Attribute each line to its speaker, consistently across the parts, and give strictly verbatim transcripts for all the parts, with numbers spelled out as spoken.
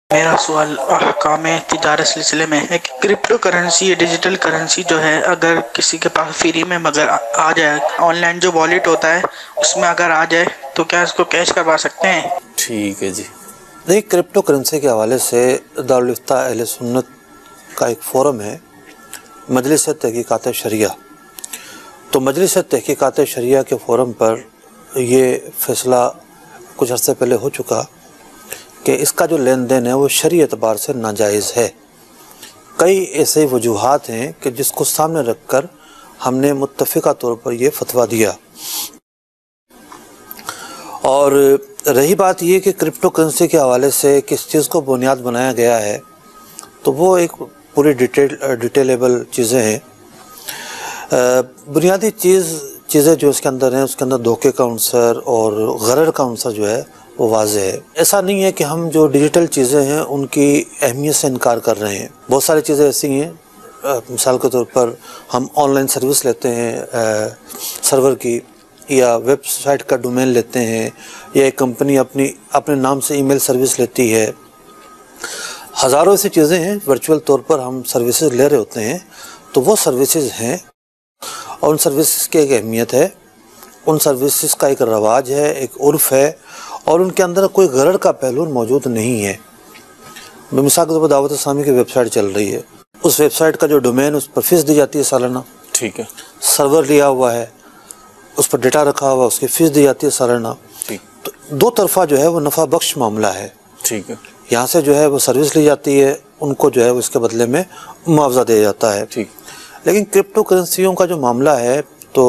Speaker 1: میرا سوال احکام تجارت سلسلے میں ہے کہ کرپٹو کرنسی ڈیجیٹل کرنسی جو ہے اگر کسی کے پاس فری میں مگر آ جائے، آن لائن جو والیٹ ہوتا ہے اس میں اگر آ جائے تو کیا اس کو کیش کروا سکتے ہیں؟
Speaker 2: ٹھیک ہے جی، دیکھیے کرپٹو کرنسی کے حوالے سے دارالفتہ اہل سنت کا ایک فورم ہے، مجلس تحقیقات شریعہ۔ تو مجلس تحقیقات شریعہ کے فورم پر یہ فیصلہ کچھ عرصے پہلے ہو چکا کہ اس کا جو لین دین ہے وہ شرعی اعتبار سے ناجائز ہے۔ کئی ایسے وجوہات ہیں کہ جس کو سامنے رکھ کر ہم نے متفقہ طور پر یہ فتویٰ دیا۔ اور رہی بات یہ کہ کرپٹو کرنسی کے حوالے سے کس چیز کو بنیاد بنایا گیا ہے، تو وہ ایک پوری ڈیٹیل ڈیٹیلیبل چیزیں ہیں۔ بنیادی چیز چیزیں جو اس کے اندر ہیں، اس کے اندر دھوکے کا عنصر اور غرر کا عنصر جو ہے وہ واضح ہے۔ ایسا نہیں ہے کہ ہم جو ڈیجیٹل چیزیں ہیں ان کی اہمیت سے انکار کر رہے ہیں۔ بہت ساری چیزیں ایسی ہیں، مثال کے طور پر ہم آن لائن سروس لیتے ہیں سرور کی، یا ویب سائٹ کا ڈومین لیتے ہیں، یا ایک کمپنی اپنی اپنے نام سے ای میل سروس لیتی ہے۔ ہزاروں ایسی چیزیں ہیں ورچوئل طور پر ہم سروسز لے رہے ہوتے ہیں، تو وہ سروسز ہیں اور ان سروسز کی ایک اہمیت ہے، ان سروسز کا ایک رواج ہے، ایک عرف ہے، اور ان کے اندر کوئی غرر کا پہلو موجود نہیں ہے۔ مثال کے طور پر دعوت اسلامی کی ویب سائٹ چل رہی ہے، اس ویب سائٹ کا جو ڈومین اس پر فیس دی جاتی ہے سالانہ،
Speaker 3: ٹھیک ہے،
Speaker 2: سرور لیا ہوا ہے، اس پر ڈیٹا رکھا ہوا، اس کی فیس دی جاتی ہے سالانہ۔ تو دو طرفہ جو ہے وہ نفع بخش معاملہ ہے۔
Speaker 3: ٹھیک ہے،
Speaker 2: یہاں سے جو ہے وہ سروس لی جاتی ہے، ان کو جو ہے وہ اس کے بدلے میں معاوضہ دیا جاتا ہے۔
Speaker 3: ٹھیک،
Speaker 2: لیکن کرپٹو کرنسیوں کا جو معاملہ ہے تو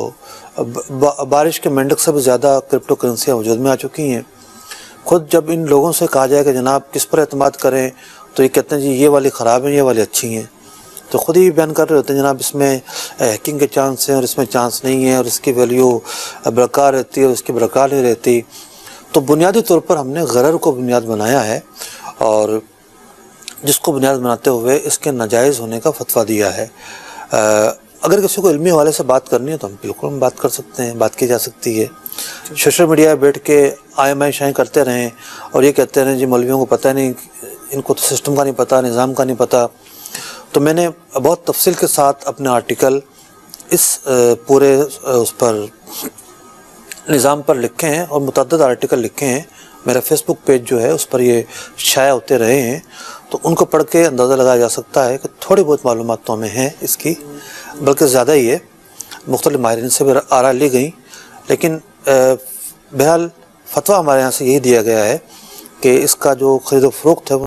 Speaker 2: بارش کے مینڈک سے بھی زیادہ کرپٹو کرنسیاں وجود میں آ چکی ہیں۔ خود جب ان لوگوں سے کہا جائے کہ جناب کس پر اعتماد کریں، تو یہ کہتے ہیں جی یہ والی خراب ہیں، یہ والی اچھی ہیں۔ تو خود ہی بیان کر رہے ہوتے ہیں جناب اس میں ہیکنگ کے چانس ہیں اور اس میں چانس نہیں ہے، اور اس کی ویلیو برقرار رہتی ہے اور اس کی برقرار نہیں رہتی۔ تو بنیادی طور پر ہم نے غرر کو بنیاد بنایا ہے، اور جس کو بنیاد بناتے ہوئے اس کے ناجائز ہونے کا فتویٰ دیا ہے۔ اگر کسی کو علمی حوالے سے بات کرنی ہے تو ہم بالکل ہم بات کر سکتے ہیں، بات کی جا سکتی ہے۔ سوشل میڈیا بیٹھ کے آئے مائیں شائیں کرتے رہیں اور یہ کہتے رہیں جی مولویوں کو پتہ نہیں، ان کو تو سسٹم کا نہیں پتہ، نظام کا نہیں پتہ۔ تو میں نے بہت تفصیل کے ساتھ اپنے آرٹیکل اس پورے اس پر نظام پر لکھے ہیں، اور متعدد آرٹیکل لکھے ہیں۔ میرا فیس بک پیج جو ہے اس پر یہ شائع ہوتے رہے ہیں، تو ان کو پڑھ کے اندازہ لگایا جا سکتا ہے کہ تھوڑی بہت معلومات تو ہمیں ہیں اس کی، بلکہ زیادہ ہی ہے۔ مختلف ماہرین سے بھی آراء لی گئیں، لیکن بہرحال فتویٰ ہمارے یہاں سے یہی دیا گیا ہے کہ اس کا جو خرید و فروخت ہے